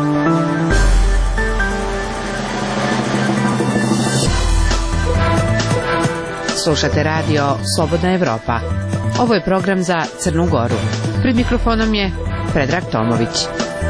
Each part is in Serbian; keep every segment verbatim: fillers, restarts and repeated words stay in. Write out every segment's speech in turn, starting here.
Slušate radio Slobodna Evropa. Ovo je program za Crnu Goru. Pred mikrofonom je Predrag Tomović.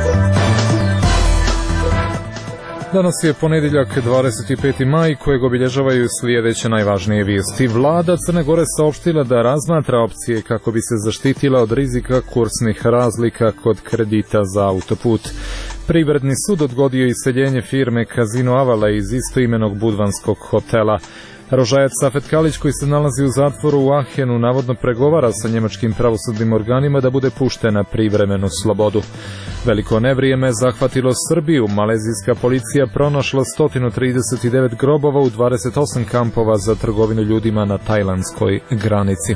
Danas je ponedjeljak dvadeset peti maj kojeg obilježavaju sljedeće najvažnije vijesti. Vlada Crne Gore saopštila da razmatra opcije kako bi se zaštitila od rizika kursnih razlika kod kredita za autoput. Privredni sud odgodio iseljenje firme Casino Avala iz istoimenog budvanskog hotela. Rožajac Safet Kalić, koji se nalazi u zatvoru u Ahenu, navodno pregovara sa njemačkim pravosudnim organima da bude pušten na privremenu slobodu. Veliko nevrijeme zahvatilo Srbiju. Malezijska policija pronašla sto trideset devet grobova u dvadeset osam kampova za trgovinu ljudima na tajlandskoj granici.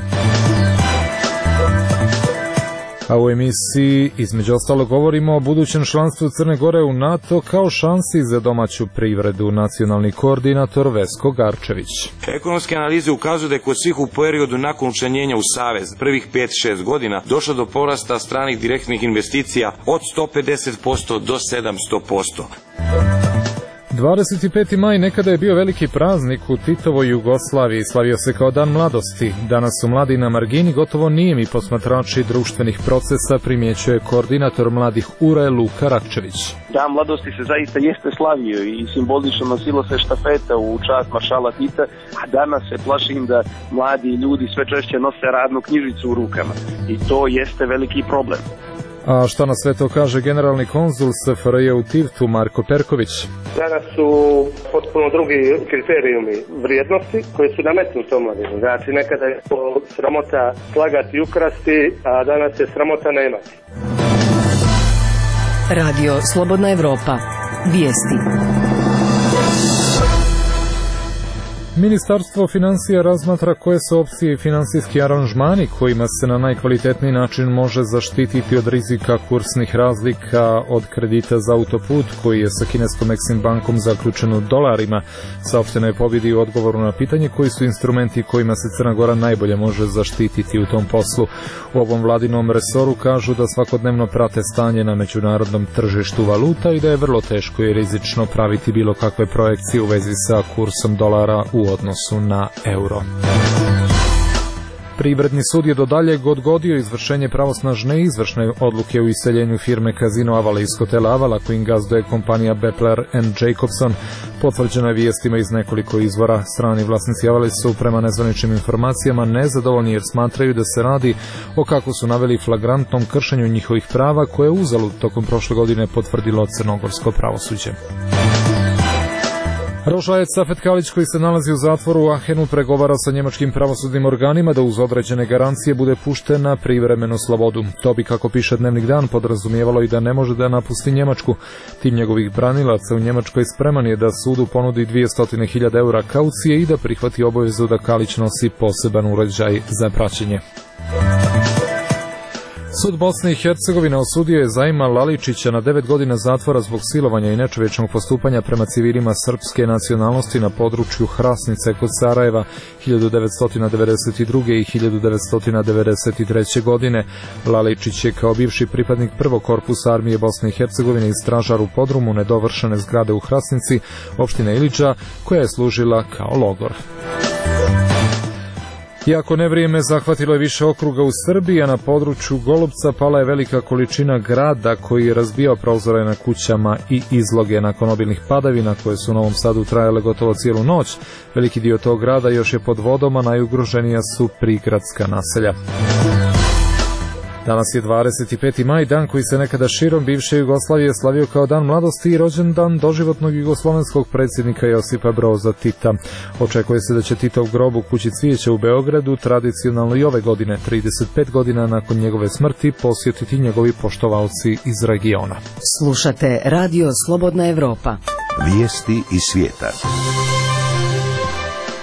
A u emisiji između ostalo govorimo o budućem članstvu Crne Gore u NATO kao šansi za domaću privredu. Nacionalni koordinator Vesko Garčević. Ekonomske analize ukazuju da je kod svih u periodu nakon učlanjenja u Savez prvih pet šest godina došlo do porasta stranih direktnih investicija od sto pedeset posto do sedamsto posto. dvadeset peti maj nekada je bio veliki praznik u Titovoj Jugoslaviji, slavio se kao dan mladosti. Danas su mladi na margini, gotovo nijemi posmatrači društvenih procesa, primjećuje koordinator mladih U R A Luka Rakčević. Dan mladosti se zaista jeste slavio i simbolično nosilo se štafeta u čast maršala Tita, a danas se plašim da mladi ljudi sve češće nose radnu knjižicu u rukama i to jeste veliki problem. A šta na sve to kaže generalni konzul S F R J u Tivtu Marko Perković? Danas su potpuno drugi kriterijumi vrijednosti koji su nametnuti omladini. Znači nekada je sramota slagati i ukrasti, a danas je sramota nemati. Radio Slobodna Evropa. Vijesti. Ministarstvo financija razmatra koje su opcije i finansijski aranžmani kojima se na najkvalitetniji način može zaštititi od rizika kursnih razlika od kredita za autoput koji je sa kineskom Exim bankom zaključen u dolarima. Saopšteno je pobjedi u odgovoru na pitanje koji su instrumenti kojima se Crna Gora najbolje može zaštititi u tom poslu. U ovom vladinom resoru kažu da svakodnevno prate stanje na međunarodnom tržištu valuta i da je vrlo teško i rizično praviti bilo kakve projekcije u vezi sa kursom dolara u odnosu na euro. Privredni sud je do daljeg odgodio izvršenje pravosnažne izvršne odluke u iseljenju firme Casino Avala iz hotela Avala kojim gazduje kompanija Bepler and Jacobson. Potvrđeno je vijestima iz nekoliko izvora. Strani vlasnici Avale su prema nezvaničnim informacijama nezadovoljni jer smatraju da se radi o, kako su naveli, flagrantnom kršenju njihovih prava koje je uzalud tokom prošle godine potvrdilo crnogorsko pravosuđe. Rožajac Safet Kalić, koji se nalazi u zatvoru u Ahenu, pregovara sa njemačkim pravosudnim organima da uz određene garancije bude pušten na privremenu slobodu. To bi, kako piše Dnevnik Dan, podrazumijevalo i da ne može da napusti Njemačku. Tim njegovih branilaca u Njemačkoj spreman je da sudu ponudi dvjesto hiljada eura kaucije i da prihvati obavezu da Kalić nosi poseban uređaj za praćenje. Sud Bosne i Hercegovine osudio je Zaima Laličića na devet godina zatvora zbog silovanja i nečovječnog postupanja prema civilima srpske nacionalnosti na području Hrasnice kod Sarajeva hiljadu devetsto devedeset druge. i hiljadu devetsto devedeset treće. godine. Laličić je kao bivši pripadnik prvog korpusa armije Bosne i Hercegovine i stražar u podrumu nedovršene zgrade u Hrasnici, opštine Iliđa, koja je služila kao logor. Iako nevrijeme zahvatilo je više okruga u Srbiji, a na području Golupca pala je velika količina grada koji je razbijao prozore na kućama i izloge nakon obilnih padavina koje su u Novom Sadu trajale gotovo cijelu noć. Veliki dio tog grada još je pod vodom, a najugroženija su prigradska naselja. Danas je dvadeset peti maj, dan koji se nekada širom bivše Jugoslavije slavio kao dan mladosti i rođendan doživotnog jugoslovenskog predsjednika Josipa Broza Tita. Očekuje se da će Titov grob u kući Cvijeća u Beogradu tradicionalno i ove godine, trideset pet godina nakon njegove smrti, posjetiti njegovi poštovalci iz regiona. Slušate Radio Slobodna Evropa. Vijesti iz svijeta.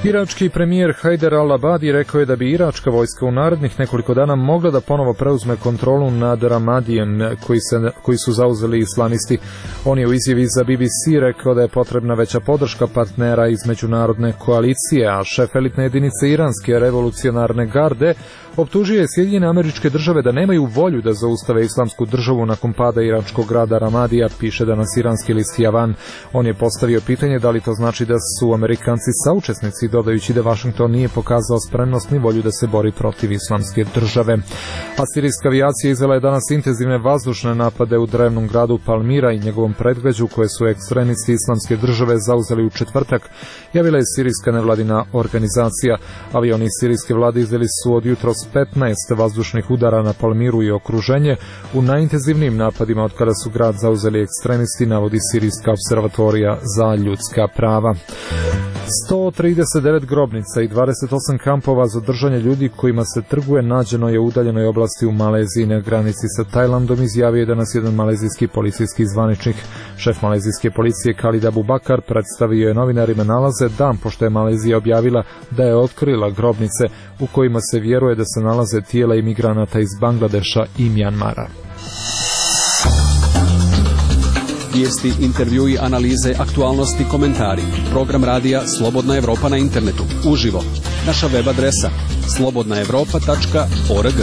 Irački premijer Hajder al-Abadi rekao je da bi iračka vojska u narednih nekoliko dana mogla da ponovo preuzme kontrolu nad Ramadijem koji, se, koji su zauzeli islamisti. On je u izjavi za B B C rekao da je potrebna veća podrška partnera iz međunarodne koalicije, a šef elitne jedinice iranske revolucionarne garde optužio je Sjedinjene Američke Države da nemaju volju da zaustave islamsku državu nakon pada iračkog grada Ramadija, piše danas iranski list Javan. On je postavio pitanje da li to znači da su Amerikanci saučesnici, dodajući da Vašington nije pokazao spremnost ni volju da se bori protiv islamske države. A sirijska avijacija izvela je danas intenzivne vazdušne napade u drevnom gradu Palmira i njegovom predgrađu koje su ekstremisti islamske države zauzeli u četvrtak, javila je sirijska nevladina organizacija. Avioni sirijske vlade izveli su od jutros petnaest vazdušnih udara na Palmiru i okruženje u najintenzivnijim napadima od kada su grad zauzeli ekstremisti, navodi Sirijska observatorija za ljudska prava. sto trideset devet grobnica i dvadeset osam kampova za držanje ljudi kojima se trguje nađeno je u udaljenoj oblasti u Maleziji na granici sa Tajlandom, izjavio je danas jedan malezijski policijski zvaničnik. Šef malezijske policije Khalid Abubakar predstavio je novinarima nalaze dan pošto je Malezija objavila da je otkrila grobnice u kojima se vjeruje da se nalaze tijela imigranata iz Bangladeša i Mjanmara. Vijesti, intervjui, analize, aktualnosti, komentari. Program radija Slobodna Evropa na internetu. Uživo. Naša web adresa slobodna evropa tačka org.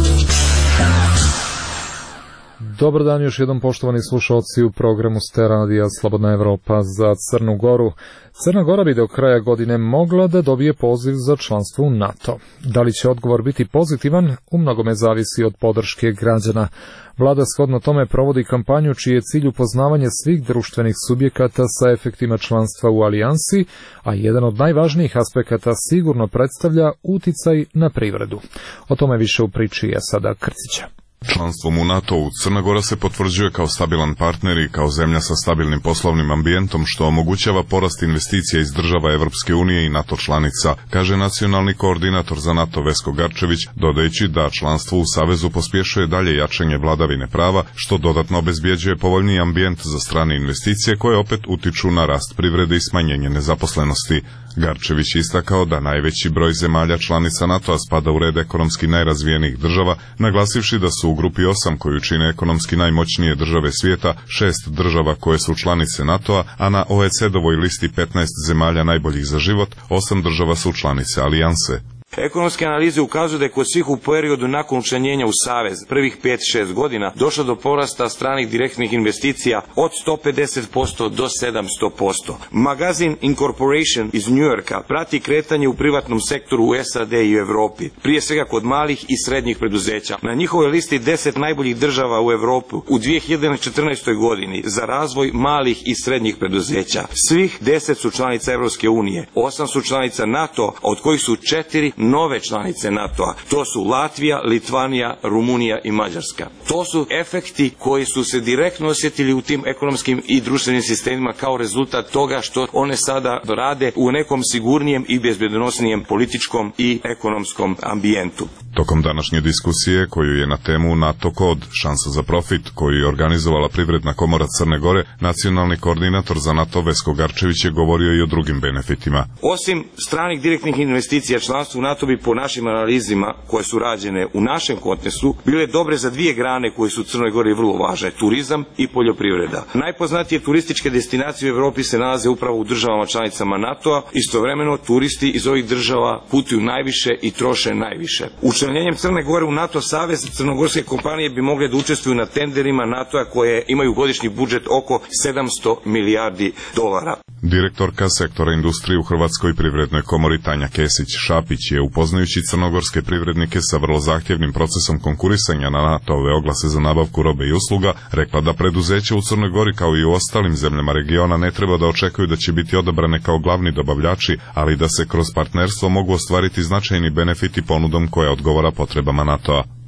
Dobar dan još jednom, poštovani slušalci, u programu ste radija Slobodna Evropa za Crnu Goru. Crna Gora bi do kraja godine mogla da dobije poziv za članstvo u NATO. Da li će odgovor biti pozitivan, u mnogome zavisi od podrške građana. Vlada shodno tome provodi kampanju čiji je cilj upoznavanje svih društvenih subjekata sa efektima članstva u alijansi, a jedan od najvažnijih aspekata sigurno predstavlja uticaj na privredu. O tome više u priči Esada Krcića. Članstvom u NATO-u Crna Gora se potvrđuje kao stabilan partner i kao zemlja sa stabilnim poslovnim ambijentom, što omogućava porast investicija iz država Evropske unije i NATO članica, kaže nacionalni koordinator za NATO Vesko Garčević, dodajući da članstvo u Savezu pospješuje dalje jačanje vladavine prava, što dodatno obezbjeđuje povoljniji ambijent za strane investicije koje opet utiču na rast privrede i smanjenje nezaposlenosti. Garčević istakao da najveći broj zemalja članica NATO-a spada u red ekonomski najrazvijenijih država, naglasivši da su u grupi osam koju čine ekonomski najmoćnije države svijeta, šest država koje su članice NATO-a, a na O E C D-ovoj listi petnaest zemalja najboljih za život, osam država su članice alijanse. Ekonomske analize ukazuju da je kod svih u periodu nakon učlanjenja u Savez prvih pet šest godina došlo do porasta stranih direktnih investicija od sto pedeset posto do sedamsto posto. Magazin Incorporation iz Njujorka prati kretanje u privatnom sektoru u S A D i u Evropi, prije svega kod malih i srednjih preduzeća. Na njihovoj listi deset najboljih država u Evropu u dvije hiljade četrnaestoj godini za razvoj malih i srednjih preduzeća. Svih deset su članica Evropske unije, osam su članica NATO, od kojih su četiri nove članice NATO-a. To su Latvija, Litvanija, Rumunija i Mađarska. To su efekti koji su se direktno osjetili u tim ekonomskim i društvenim sistemima kao rezultat toga što one sada rade u nekom sigurnijem i bezbjedonosnijem političkom i ekonomskom ambijentu. Tokom današnje diskusije, koju je na temu NATO kod, šansa za profit, koju je organizovala Privredna komora Crne Gore, nacionalni koordinator za NATO Vesko Garčević je govorio i o drugim benefitima. Osim stranih direktnih investicija, članstvo u NATO bi po našim analizima koje su rađene u našem kontekstu bile dobre za dvije grane koje su u Crnoj Gori vrlo važne, turizam i poljoprivreda. Najpoznatije turističke destinacije u Evropi se nalaze upravo u državama članicama NATO-a, istovremeno turisti iz ovih država putuju najviše i troše najviše. Učlanjenjem Crne Gore u NATO savez, crnogorske kompanije bi mogle da učestvuju na tenderima NATO-a koje imaju godišnji budžet oko sedamsto milijardi dolara. Direktorka sektora industrije u Hrvatskoj privrednoj komori Tanja Kesić-Šapić je, upoznajući crnogorske privrednike sa vrlo zahtjevnim procesom konkurisanja na NATO-ove oglase za nabavku robe i usluga, rekla da preduzeća u Crnoj Gori kao i u ostalim zemljama regiona ne treba da očekuju da će biti odabrane kao glavni dobavljači, ali da se kroz partnerstvo mogu ostvariti značajni benefiti ponudom koja odgovara potrebama NATO-a.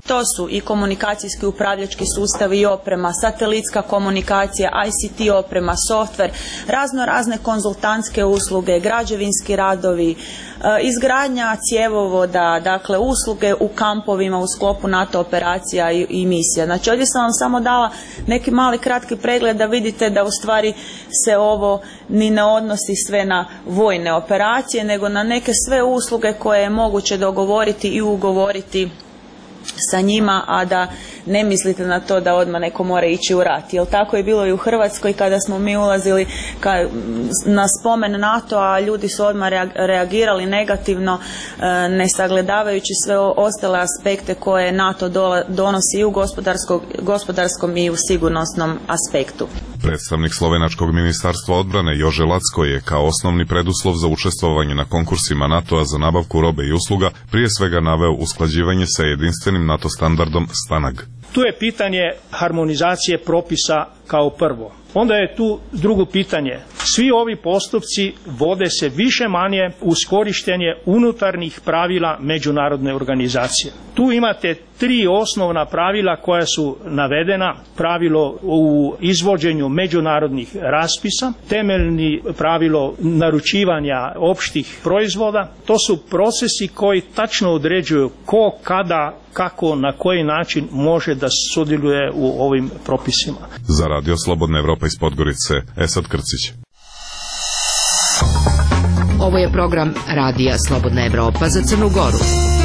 To su i komunikacijski upravljački sustavi i oprema, satelitska komunikacija, I C T oprema, softver, razno razne konzultantske usluge, građevinski radovi, izgradnja cjevovoda, dakle usluge u kampovima u sklopu NATO operacija i, i misija. Znači ovdje sam vam samo dala neki mali kratki pregled da vidite da u stvari se ovo ni ne odnosi sve na vojne operacije, nego na neke sve usluge koje je moguće dogovoriti i ugovoriti sa njima, a da ne mislite na to da odmah neko mora ići u rat. Jer tako je bilo i u Hrvatskoj kada smo mi ulazili ka, na spomen NATO-a, ljudi su odmah reagirali negativno, ne sagledavajući sve ostale aspekte koje NATO donosi i u gospodarskom i u sigurnosnom aspektu. Predstavnik Slovenačkog ministarstva odbrane Jože Lacko je kao osnovni preduslov za učestvovanje na konkursima NATO-a za nabavku robe i usluga prije svega naveo usklađivanje sa jedinstvenim NATO standardom STANAG. Tu je pitanje harmonizacije propisa kao prvo. Onda je tu drugo pitanje. Svi ovi postupci vode se više manje uz korištenje unutarnjih pravila međunarodne organizacije. Tu imate tri osnovna pravila koja su navedena. Pravilo u izvođenju međunarodnih raspisa, temeljni pravilo naručivanja opštih proizvoda. To su procesi koji tačno određuju ko, kada, kako, na koji način može da sudjeluje u ovim propisima. Za Radio Slobodna Evropa iz Podgorice, Esad Krcić. Ovo je program Radija Slobodna Evropa za Crnu Goru.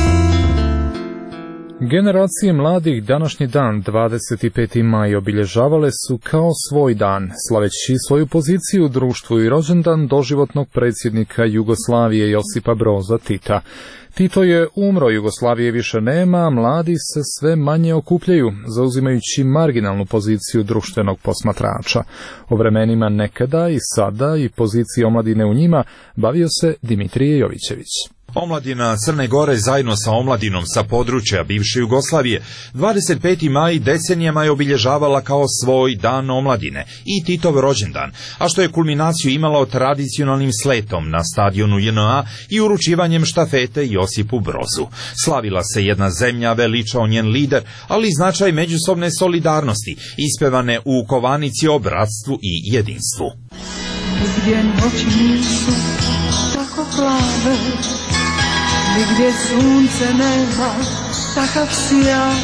Generacije mladih današnji dan, dvadeset peti maj, obilježavale su kao svoj dan, slaveći svoju poziciju u društvu i rođendan doživotnog predsjednika Jugoslavije Josipa Broza Tita. Tito je umro, Jugoslavije više nema, a mladi se sve manje okupljaju, zauzimajući marginalnu poziciju društvenog posmatrača. O vremenima nekada i sada i poziciji omladine u njima bavio se Dimitrije Jovićević. Omladina Crne Gore zajedno sa omladinom sa područja bivše Jugoslavije dvadeset peti maj decenijama je obilježavala kao svoj dan omladine i Titov rođendan, a što je kulminaciju imalo tradicionalnim sletom na stadionu J N A i uručivanjem štafete Josipu Brozu. Slavila se jedna zemlja, veličao njen lider, ali i značaj međusobne solidarnosti, ispevane u kovanici o bratstvu i jedinstvu. Gdje noći nisu tako plave, nigdje sunce nema takav sjaj.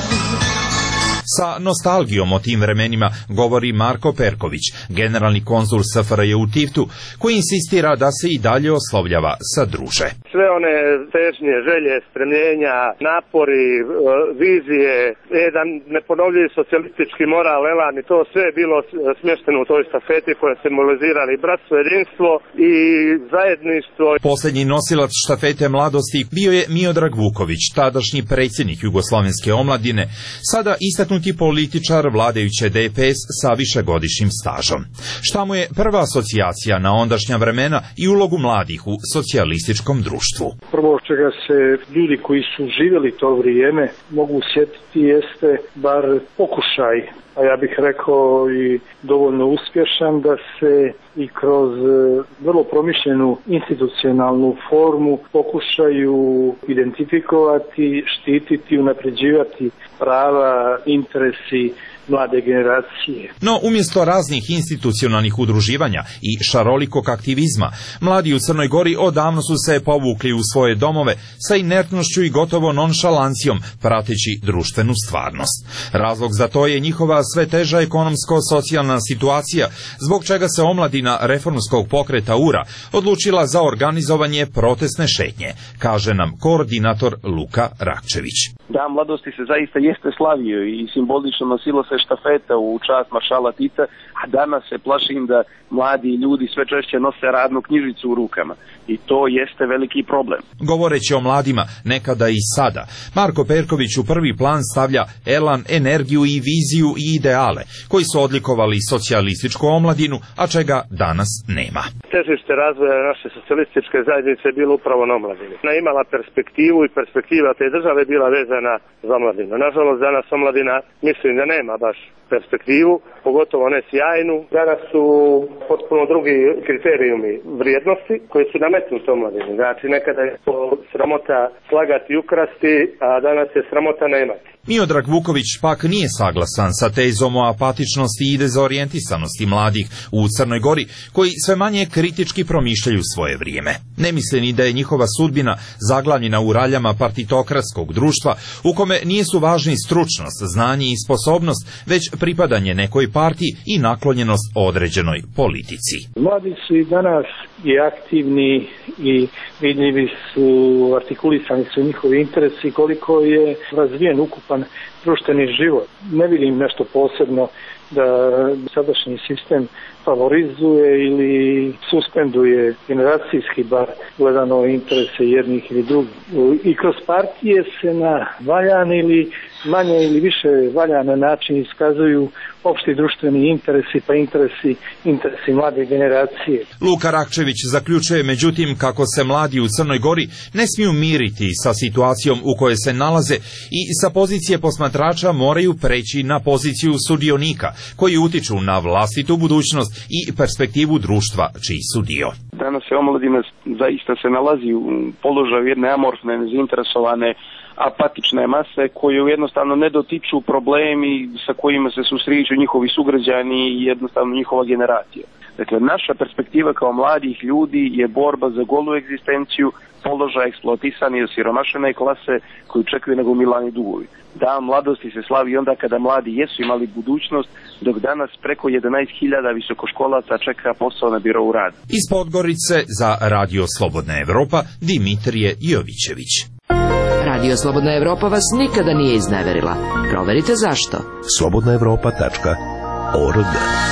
Sa nostalgijom o tim vremenima govori Marko Perković, generalni konzul S F R J u Tivtu, koji insistira da se i dalje oslovljava sa druže. Sve one težnje, želje, stremljenja, napori, vizije, jedan neponovljivi socijalistički moral, elan i to sve je bilo smješteno u toj štafeti koja simbolizirali bratstvo, jedinstvo i zajedništvo. Posljednji nosilac štafete mladosti bio je Miodrag Vuković, tadašnji predsjednik Jugoslovenske omladine, sada istaknuti političar vladajuće D P S sa višegodišnjim stažom. Šta mu je prva asocijacija na ondašnja vremena i ulogu mladih u socijalističkom društvu? Prvo čega se ljudi koji su živjeli to vrijeme mogu sjetiti jeste bar pokušaj, a ja bih rekao i dovoljno uspješan, da se i kroz vrlo promišljenu institucionalnu formu pokušaju identifikovati, štititi, unapređivati prava, interesi mlade generacije. No, umjesto raznih institucionalnih udruživanja i šarolikog aktivizma, mladi u Crnoj Gori odavno su se povukli u svoje domove sa inertnošću i gotovo nonšalancijom, prateći društvenu stvarnost. Razlog za to je njihova sve teža ekonomsko-socijalna situacija, zbog čega se omladina reformskog pokreta U R A odlučila za organizovanje protestne šetnje, kaže nam koordinator Luka Rakčević. Da, mladosti se zaista jeste slavio i simbolično nosilo se štafeta u čast maršala Tita, a danas se plašim da mladi ljudi sve češće nose radnu knjižicu u rukama i to jeste veliki problem. Govoreći o mladima, nekada i sada, Marko Perković u prvi plan stavlja elan, energiju i viziju i ideale, koji su odlikovali socijalističku omladinu, a čega danas nema. Težište razvoja naše socijalističke zajednice je bilo upravo na omladini. Ona imala perspektivu i perspektiva te države bila vezana dana za omladinu. Nažalost, danas omladina mislim da nema baš perspektivu, pogotovo ne sjajnu. Danas su potpuno drugi kriterijumi vrijednosti koji su nametnuti omladini. Znači, nekada je to sramota slagati i ukrasti, a danas je sramota nemati. Miodrag Vuković pak nije saglasan sa tezom o apatičnosti i dezorijentisanosti mladih u Crnoj Gori, koji sve manje kritički promišljaju svoje vrijeme. Ne misle ni da je njihova sudbina zaglavljena u raljama partitokratskog društva, u kome nije su važni stručnost, znanje i sposobnost, već pripadanje nekoj partiji i naklonjenost određenoj politici. Mladi su i danas i aktivni i vidljivi su, artikulisani su njihovi interesi, koliko je razvijen ukupan društveni život. Ne vidim nešto posebno da sadašnji sistem favorizuje ili suspenduje generacijski bar gledano interese jednih ili drugih. I kroz partije se na valjan ili manje ili više valjan način iskazuju opšti društveni interesi pa interesi, interesi mlade generacije. Luka Rakčević zaključuje međutim kako se mladi u Crnoj Gori ne smiju miriti sa situacijom u kojoj se nalaze i sa pozicije posmatrača moraju preći na poziciju sudionika koji utiču na vlastitu budućnost i perspektivu društva čiji su dio. Danas se omladina zaista se nalazi u položaju jedne amorfne, nezainteresovane, apatične mase koje jednostavno ne dotiču problemi sa kojima se susreću njihovi sugrađani i jednostavno njihova generacija. Dakle, naša perspektiva kao mladih ljudi je borba za golu egzistenciju, položaj eksploatisane i osiromašene klase koji čekaju na gomilani dugovi. Dan mladosti se slavi onda kada mladi jesu imali budućnost, dok danas preko jedanaest hiljada visokoškolaca čeka posao na birovu rada. Iz Podgorice za Radio Slobodna Evropa, Dimitrije Jovićević. Radio Slobodna Evropa vas nikada nije izneverila. Proverite zašto. slobodna evropa tačka org.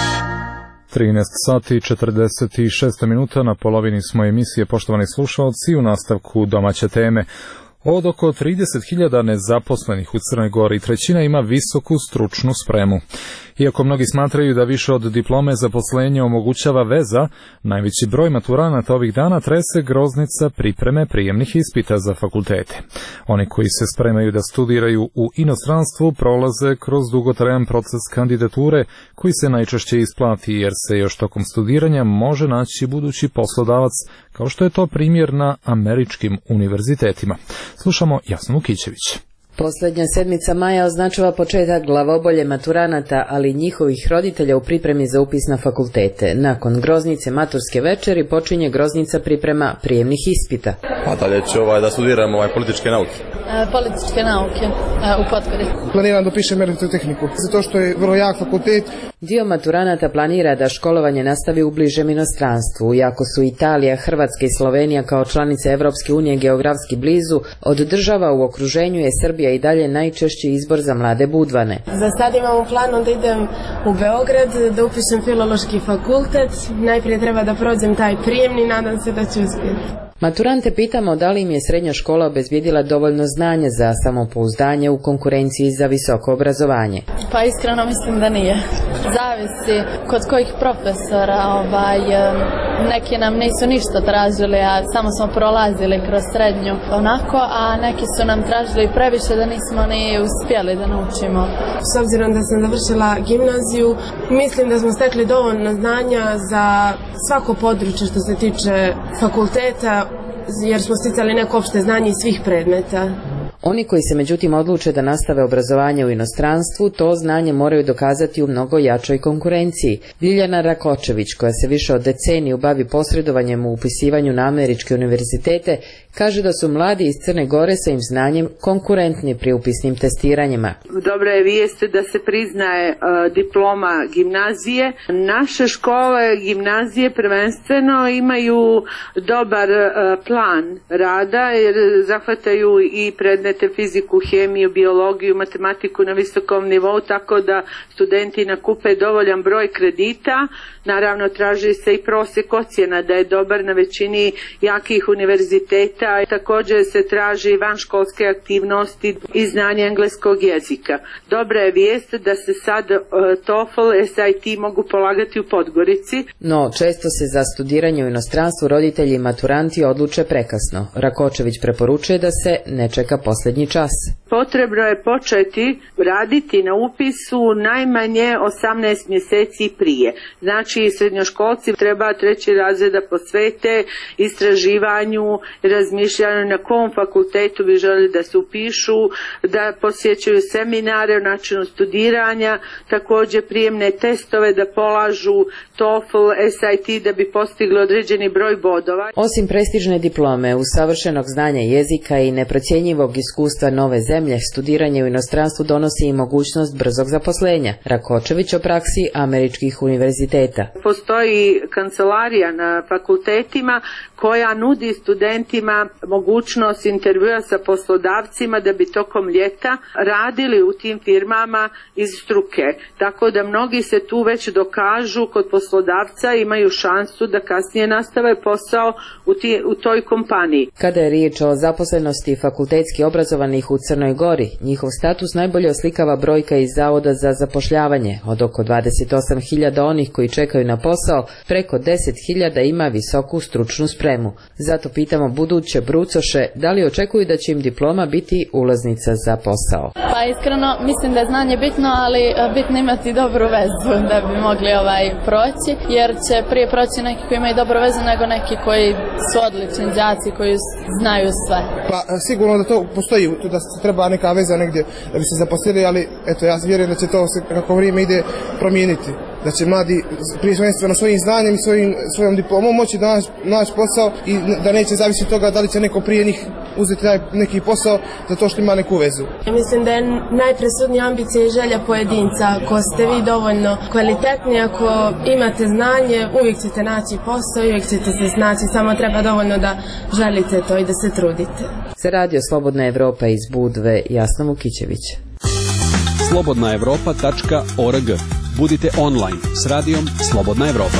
trinaest sati i četrdeset šest minuta, na polovini smo emisije, poštovani slušalci, u nastavku domaće teme. Od oko trideset hiljada nezaposlenih u Crnoj Gori trećina ima visoku stručnu spremu. Iako mnogi smatraju da više od diplome zaposlenja omogućava veza, najveći broj maturanata ovih dana trese groznica pripreme prijemnih ispita za fakultete. Oni koji se spremaju da studiraju u inostranstvu prolaze kroz dugotrajan proces kandidature koji se najčešće isplati jer se još tokom studiranja može naći budući poslodavac, kao što je to primjer na američkim univerzitetima. Slušamo Jasnu Vukićević. Posljednja sedmica maja označava početak glavobolje maturanata, ali i njihovih roditelja u pripremi za upis na fakultete. Nakon groznice maturske večeri počinje groznica priprema prijemnih ispita. Pa dalje ću ovaj, da studiram ovaj političke nauke. E, političke nauke e, u Podgorici. Planiram da upišem elektrotehniku, zato što je vrlo jak fakultet. Dio maturanata planira da školovanje nastavi u bližem inostranstvu. Iako su Italija, Hrvatska i Slovenija kao članice Evropske unije geografski blizu, od država u okruženju je Srbija i dalje najčešći izbor za mlade budvane. Za sad imam u planu da idem u Beograd, da upišem filološki fakultet. Najprije treba da prođem taj prijemni, nadam se da ću uspjeti. Maturante pitamo da li im je srednja škola obezbijedila dovoljno znanja za samopouzdanje u konkurenciji za visoko obrazovanje. Pa iskreno mislim da nije. Zavisi kod kojih profesora, ovaj, neki nam nisu ništa tražili, a samo smo prolazili kroz srednju onako, a neki su nam tražili previše da nismo ni uspjeli da naučimo. S obzirom da sam završila gimnaziju, mislim da smo stekli dovoljno znanja za svako područje što se tiče fakulteta, jer smo sticali neko opšte znanje iz svih predmeta. Oni koji se međutim odluče da nastave obrazovanje u inostranstvu, to znanje moraju dokazati u mnogo jačoj konkurenciji. Ljiljana Rakočević, koja se više od deceniju bavi posredovanjem u upisivanju na američke univerzitete, kaže da su mladi iz Crne Gore sa im znanjem konkurentni pri upisnim testiranjima. Dobra je vijest da se priznaje uh, diploma gimnazije. Naše škole gimnazije prvenstveno imaju dobar uh, plan rada jer zahvataju i predmete fiziku, hemiju, biologiju, matematiku na visokom nivou, tako da studenti nakupe dovoljan broj kredita. Naravno, traži se i prosjek ocjena da je dobar na većini jakih univerziteta. Također se traži vanškolske aktivnosti i znanje engleskog jezika. Dobra je vijest da se sad uh, TOEFL, S A T mogu polagati u Podgorici. No, često se za studiranje u inostranstvu roditelji i maturanti odluče prekasno. Rakočević preporučuje da se ne čeka posljednji čas. potrebno je početi raditi na upisu najmanje osamnaest mjeseci prije. Znači, srednjoškolci treba treći razred da posvete istraživanju, razmišljanju na kom fakultetu bi želi da se upišu, da posjećaju seminare o načinu studiranja, također prijemne testove da polažu TOEFL, S A T da bi postigli određeni broj bodova. Osim prestižne diplome, usavršenog znanja jezika i neprocjenjivog iskustva nove zemlje, studiranje u inostranstvu donosi i mogućnost brzog zaposlenja. Rakočević o praksi američkih univerziteta. Postoji kancelarija na fakultetima koja nudi studentima mogućnost intervjua sa poslodavcima da bi tokom ljeta radili u tim firmama iz struke. Tako da mnogi se tu već dokažu kod poslodavca, imaju šansu da kasnije nastave posao u, ti, u toj kompaniji. Kada je riječ o zaposlenosti fakultetski obrazovanih u Crnoj Gori, njihov status najbolje oslikava brojka iz Zavoda za zapošljavanje. Od oko dvadeset osam hiljada onih koji čekaju na posao, preko deset hiljada ima visoku stručnu spremu. Zato pitamo buduće brucoše da li očekuju da će im diploma biti ulaznica za posao. Pa iskreno mislim da je znanje bitno, ali bitno imati dobru vezu da bi mogli ovaj proći, jer će prije proći neki koji imaju dobru vezu nego neki koji su odlični đaci koji znaju sve. Pa sigurno da to postoji, da se treba neka veza negdje da bi se zaposlili, ali eto ja vjerujem da će to se kako vrijeme ide promijeniti. Da će mladi prije svojenstveno svojim znanjem i svojim, svojom diplomom moći da naći naš posao i da neće zavisiti od toga da li će neko prije njih uzeti taj neki posao zato što ima neku vezu. Ja mislim da je najpresudnija ambicija i želja pojedinca. Ako ste vi dovoljno kvalitetni, ako imate znanje, uvijek ćete naći posao i uvijek ćete se snaći, samo treba dovoljno da želite to i da se trudite. Za radio Slobodna Evropa iz Budve, Jasna Vukićević. slobodna evropa tačka org. Budite online s radijom Slobodna Evropa.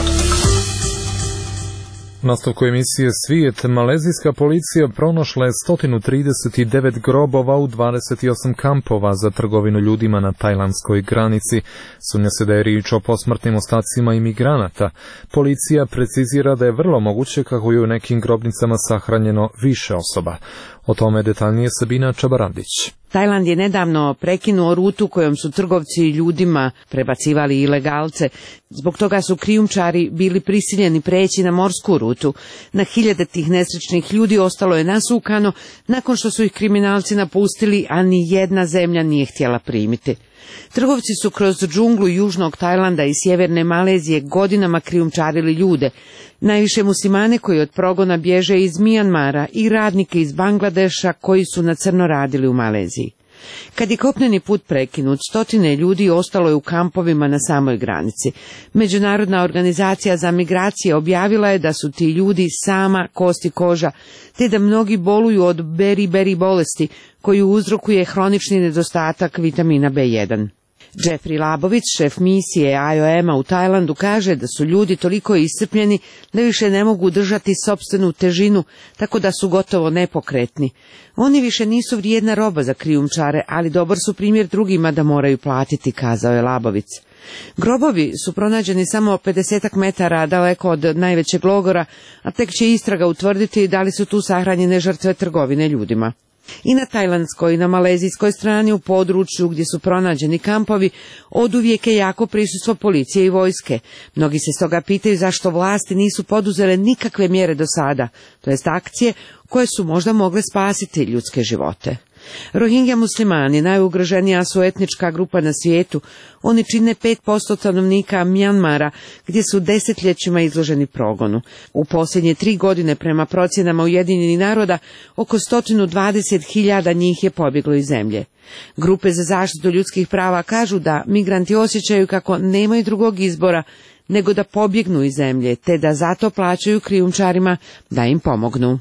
Nastavku emisije Svijet, malezijska policija pronašla je sto trideset devet grobova u dvadeset osam kampova za trgovinu ljudima na tajlandskoj granici. Sumnja se da je riječ o posmrtnim ostacima imigranata. Policija precizira da je vrlo moguće kako je u nekim grobnicama sahranjeno više osoba. O tome detaljnije Sabina Čabaravdić. Tajland je nedavno prekinuo rutu kojom su trgovci ljudima prebacivali ilegalce. Zbog toga su krijumčari bili prisiljeni preći na morsku rutu. Na hiljade tih nesrećnih ljudi ostalo je nasukano nakon što su ih kriminalci napustili, a ni jedna zemlja nije htjela primiti. Trgovci su kroz džunglu južnog Tajlanda i sjeverne Malezije godinama krijumčarili ljude, najviše muslimane koji od progona bježe iz Mijanmara i radnike iz Bangladeša koji su na crno radili u Maleziji. Kad je kopneni put prekinut, stotine ljudi ostalo je u kampovima na samoj granici. Međunarodna organizacija za migracije objavila je da su ti ljudi sama kost i koža, te da mnogi boluju od beri-beri bolesti koju uzrokuje hronični nedostatak vitamina B jedan. Jeffrey Labović, šef misije I O M-a u Tajlandu, kaže da su ljudi toliko iscrpljeni da više ne mogu držati sopstvenu težinu, tako da su gotovo nepokretni. Oni više nisu vrijedna roba za krijumčare, ali dobar su primjer drugima da moraju platiti, kazao je Labović. Grobovi su pronađeni samo pedeset metara daleko od najvećeg logora, a tek će istraga utvrditi da li su tu sahranjene žrtve trgovine ljudima. I na tajlandskoj i na malezijskoj strani u području gdje su pronađeni kampovi oduvijek je jako prisustvo policije i vojske. Mnogi se stoga pitaju zašto vlasti nisu poduzele nikakve mjere do sada, to jest akcije koje su možda mogle spasiti ljudske živote. Rohingya muslimani, najugroženija su etnička grupa na svijetu. Oni čine pet posto stanovnika Mjanmara, gdje su desetljećima izloženi progonu. U posljednje tri godine, prema procjenama Ujedinjenih naroda, oko sto dvadeset hiljada njih je pobjeglo iz zemlje. Grupe za zaštitu ljudskih prava kažu da migranti osjećaju kako nemaju drugog izbora nego da pobjegnu iz zemlje, te da zato plaćaju krijumčarima da im pomognu.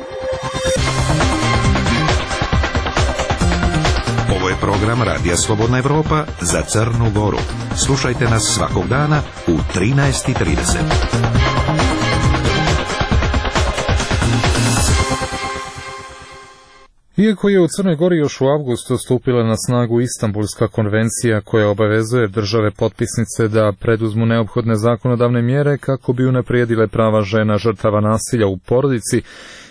Ovo je program Radija Slobodna Evropa za Crnu Goru. Slušajte nas svakog dana u trinaest i trideset. Iako je u Crnoj Gori još u avgustu stupila na snagu Istanbulska konvencija koja obavezuje države potpisnice da preduzmu neophodne zakonodavne mjere kako bi unaprijedile prava žena žrtava nasilja u porodici,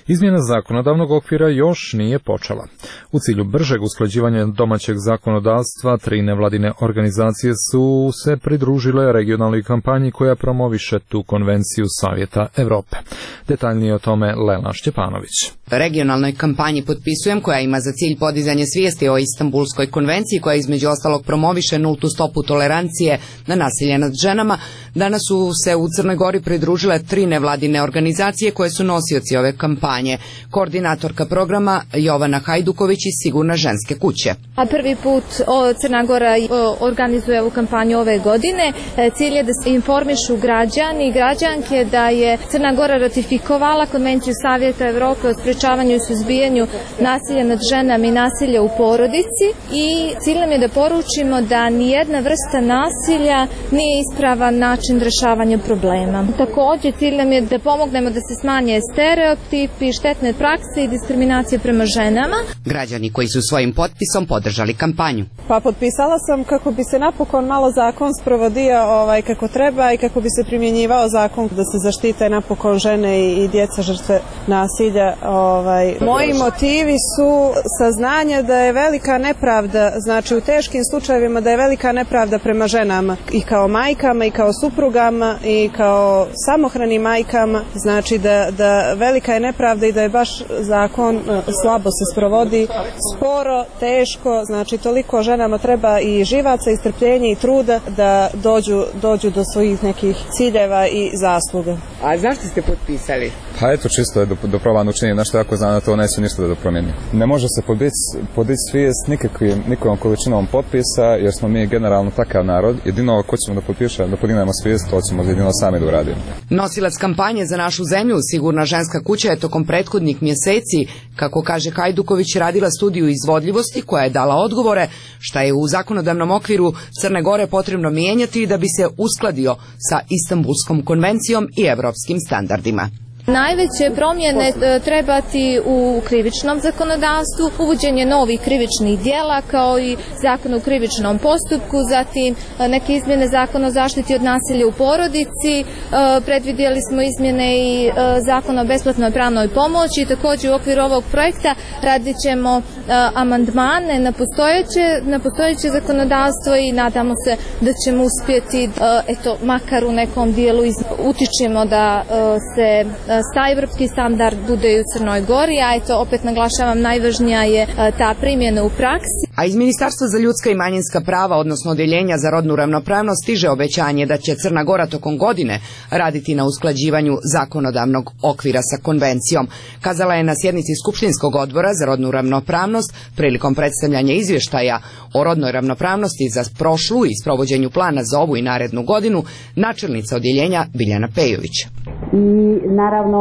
Izmjena zakonodavnog okvira još nije počela. U cilju bržeg usklađivanja domaćeg zakonodavstva, tri nevladine organizacije su se pridružile regionalnoj kampanji koja promoviše tu konvenciju Savjeta Evrope. Detaljnije o tome Lela Šćepanović. Regionalnoj kampanji Potpisujem, koja ima za cilj podizanje svijesti o Istanbulskoj konvenciji, koja između ostalog promoviše nultu stopu tolerancije na nasilje nad ženama, danas su se u Crnoj Gori pridružile tri nevladine organizacije koje su nosioci ove kampanje. Koordinatorka programa Jovana Hajduković iz Sigurna ženske kuće. A prvi put o, Crna Gora o, organizuje ovu kampanju ove godine. E, cilj je da se informišu građani i građanke da je Crna Gora ratifikovala Konvenciju Savjeta Evrope o sprečavanju i suzbijanju nasilja nad ženama i nasilja u porodici, i cilj nam je da poručimo da nijedna vrsta nasilja nije ispravan način rešavanja problema. Također cilj nam je da pomognemo da se smanje stereotipi, štetne prakse i diskriminacije prema ženama. Građani koji su svojim potpisom podržali kampanju. Pa potpisala sam kako bi se napokon malo zakon sprovodio ovaj, kako treba i kako bi se primjenjivao zakon da se zaštite napokon žene i, i djeca žrtve nasilja. Ovaj. Moji motivi su saznanje da je velika nepravda, znači u teškim slučajevima da je velika nepravda prema ženama i kao majkama i kao suprugama i kao samohranim majkama, znači da, da velika je nepravda i da je baš zakon slabo se sprovodi, sporo, teško, znači toliko ženama treba i živaca i strpljenja i truda da dođu, dođu do svojih nekih ciljeva i zasluga. A zašto ste potpisali? Pa eto, čisto je do, do probano učiniti, nešto jako znam da to neće ništa da promijeni. Ne može se podići svijest nikakvim, nikakvom količinom potpisa, jer smo mi generalno takav narod. Jedino ako ćemo da potpišemo, da podignemo svijest, to ćemo jedino sami da uradimo. Nosilac kampanje Za našu zemlju, Sigurna ženska kuća, je tokom prethodnih mjeseci, kako kaže Hajduković, radila studiju izvodljivosti koja je dala odgovore šta je u zakonodavnom okviru Crne Gore potrebno mijenjati da bi se uskladio sa Istanbulskom konvencijom i evropskim standardima. Najveće promjene trebati u krivičnom zakonodavstvu, uvođenje novih krivičnih dijela kao i zakon o krivičnom postupku, zatim neke izmjene zakona o zaštiti od nasilja u porodici, predvidjeli smo izmjene i zakona o besplatnoj pravnoj pomoći. Također u okviru ovog projekta radit ćemo amandmane na postojeće, na postojeće zakonodavstvo i nadamo se da ćemo uspjeti, eto, makar u nekom dijelu utičemo da se sta evropski standard bude i u Crnoj Gori, a eto, opet naglašavam, najvažnija je ta primjena u praksi. A iz Ministarstva za ljudska i manjinska prava, odnosno Odjeljenja za rodnu ravnopravnost, stiže obećanje da će Crna Gora tokom godine raditi na usklađivanju zakonodavnog okvira sa konvencijom. Kazala je na sjednici Skupštinskog odbora za rodnu ravnopravnost prilikom predstavljanja izvještaja o rodnoj ravnopravnosti za prošlu i sprovođenju plana za ovu i narednu godinu načelnica odjeljenja Biljana Pejović. I naravno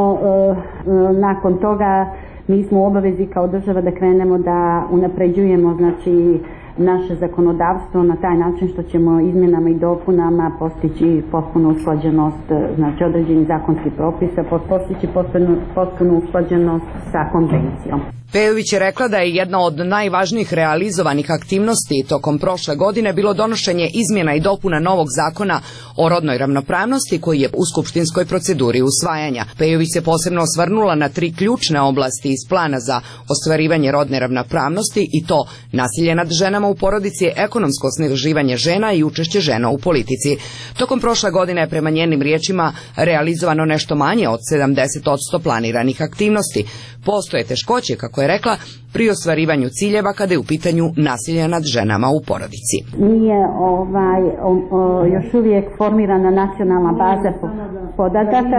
nakon toga mi smo u obavezi kao država da krenemo da unapređujemo, znači, naše zakonodavstvo na taj način što ćemo izmjenama i dopunama postići potpunu usklađenost, znači određenih zakonskih propisa, postići potpunu, potpunu usklađenost sa konvencijom. Pejović je rekla da je jedna od najvažnijih realizovanih aktivnosti tokom prošle godine bilo donošenje izmjena i dopuna novog zakona o rodnoj ravnopravnosti koji je u skupštinskoj proceduri usvajanja. Pejović se posebno osvrnula na tri ključne oblasti iz plana za ostvarivanje rodne ravnopravnosti, i to nasilje nad ženama u porodici, ekonomsko osnaživanje žena i učešće žena u politici. Tokom prošle godine je prema njenim riječima realizovano nešto manje od sedamdeset posto planiranih aktivnosti. Postoje teškoće, kako je rekla, pri ostvarivanju ciljeva kada je u pitanju nasilje nad ženama u porodici. Nije ovaj, o, o, još uvijek formirana nacionalna baza podataka,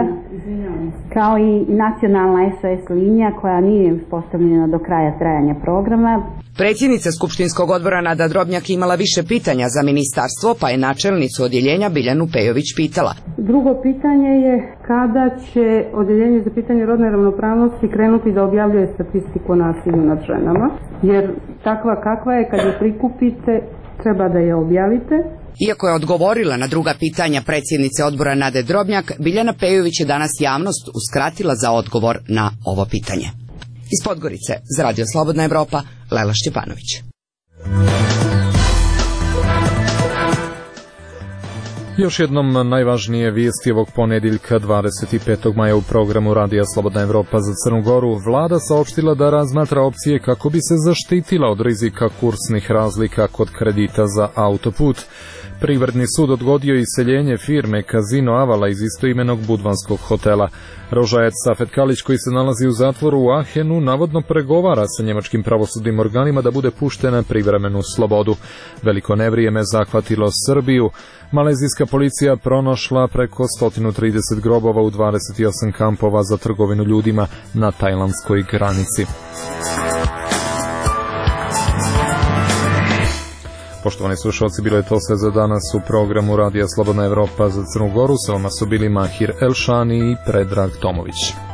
kao i nacionalna S O S linija koja nije uspostavljena do kraja trajanja programa. Predsjednica Skupštinskog odbora Nada Drobnjak imala više pitanja za ministarstvo, pa je načelnicu odjeljenja Biljanu Pejović pitala. Drugo pitanje je kada će odjeljenje za pitanje rodne ravnopravnosti krenuti da objavljuje statistiku o nasilju nad ženama, jer takva kakva je, kad je prikupite, treba da je objavite. Iako je odgovorila na druga pitanja predsjednice odbora Nade Drobnjak, Biljana Pejović je danas javnost uskratila za odgovor na ovo pitanje. Iz Podgorice, za Radio Slobodna Evropa, Lela Šćepanović. Još jednom najvažnije vijesti ovog ponedjeljka dvadeset petog maja u programu Radija Slobodna Evropa za Crnu Goru. Vlada saopštila da razmatra opcije kako bi se zaštitila od rizika kursnih razlika kod kredita za autoput. Privredni sud odgodio iseljenje firme Casino Avala iz istoimenog budvanskog hotela. Rožajac Safet Kalić, koji se nalazi u zatvoru u Ahenu, navodno pregovara sa njemačkim pravosudnim organima da bude pušten na privremenu slobodu. Veliko nevrijeme zahvatilo Srbiju. Malezijska policija pronašla preko sto trideset grobova u dvadeset osam kampova za trgovinu ljudima na tajlandskoj granici. Poštovani slušalci, bilo je to sve za danas u programu Radija Slobodna Evropa za Crnu Goru. Sa vama su bili Mahir Elšani i Predrag Tomović.